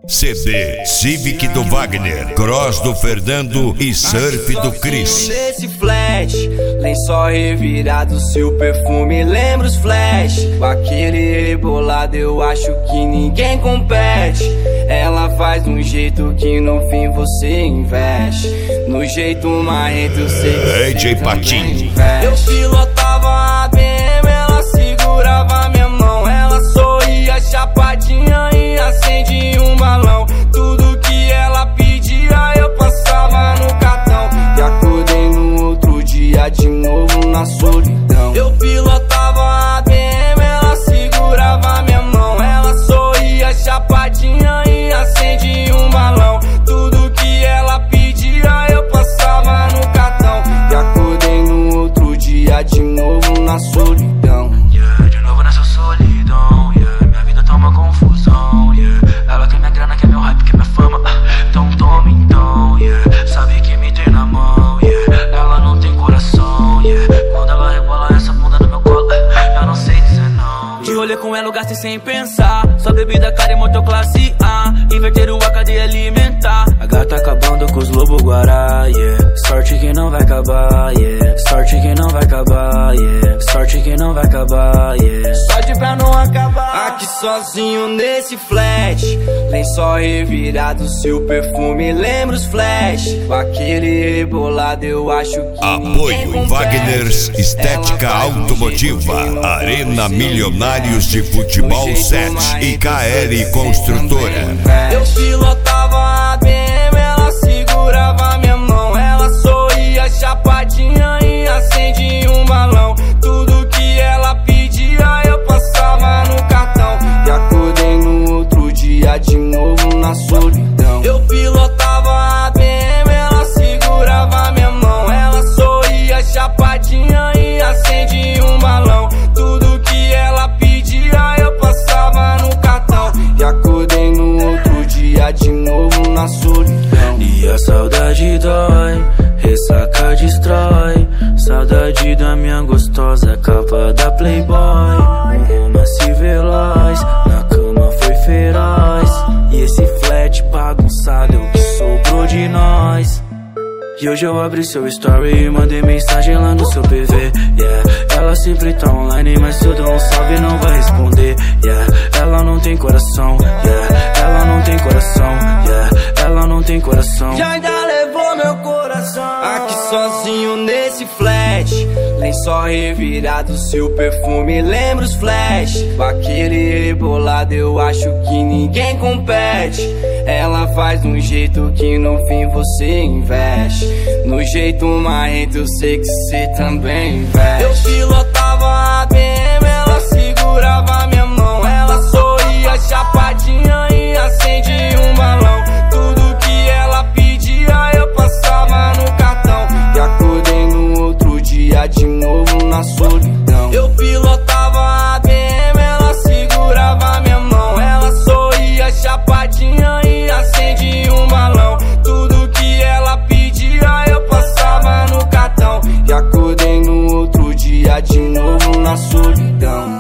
CD Civic do Wagner, Cross do Fernando e Surf do Chris. Nesse flash, lençol revirado, seu perfume lembra os flash. Com aquele rebolado eu acho que ninguém compete. Ela faz de um jeito que no fim você investe. No jeito marrento eu sei que DJ Patinho. Eu pilotava a BM, ela segurava minha mão. Ela sorria chapadinha e acendia um balão. Tudo que ela pedia eu passava no cartão. E acordei no outro dia de novo na solidão. Eu pilotava a BM, ela segurava minha mão. Ela sorria chapadinha e acendia um balão. Tudo que ela pedia eu passava no cartão. E acordei no outro dia de novo na solidão. De novo nessa solidão, minha vida tá uma confusão, Ela quer minha grana, quer meu hype, quer minha fama, então toma então, Sabe que me tem na mão, Ela não tem coração, Quando ela rebola essa bunda no meu colo, eu não sei dizer não. De rolê com ela, gastei sem pensar. Só bebida cara e motor classe A. Inverter o A, cadeia alimentar. A gata acabando com os lobo guará, Sorte que não vai acabar, Sorte que não vai acabar, Sorte que não vai acabar, Sorte pra não acabar. Aqui sozinho nesse flash, lençol revirado, seu perfume lembra os flash. Com aquele rebolado eu acho que Apoio Wagner's Estética Automotiva, Arena Milionários de Futebol 7 e KL Construtora. Eu pilotava a BM, ela segurava minha mão. Ela sorria chapadinha e acendia um balão. Tudo que ela pedia eu passava no cartão. E acordei no outro dia de novo na solidão. Eu pilotava a BM, ela segurava minha mão. Ela sorria chapadinha e acendia um balão. Tudo que ela pedia eu passava no cartão. E acordei no outro dia de novo na solidão. E a saudade dói, ressaca destrói. Saudade da minha gostosa, capa da Playboy. Um romance veloz, na cama foi feroz. E esse flat bagunçado é o que sobrou de nós. E hoje eu abri seu story e mandei mensagem lá no seu PV, Ela sempre tá online, mas se eu dou um salve não vai responder, Ela não tem coração, Ela não tem coração, Ela não tem coração. E ainda levou meu coração. Aqui sozinho nesse flash, lençol revirado, seu perfume lembra os flash. Com aquele rebolado eu acho que ninguém compete. Ela faz de um jeito que no fim você investe. No jeito marrento eu sei que cê também investe. Eu pilotava a BM, ela segurava minha mão. Ela sorria chapadinha e acendia um balão. Tudo que ela pedia eu passava no cartão. E acordei no outro dia de novo na solidão. Eu pilotava a BM, ela segurava minha mão. Ela sorria chapadinha e acendia um balão. Tudo que ela pedia eu passava no cartão. E acordei no outro dia de novo na solidão.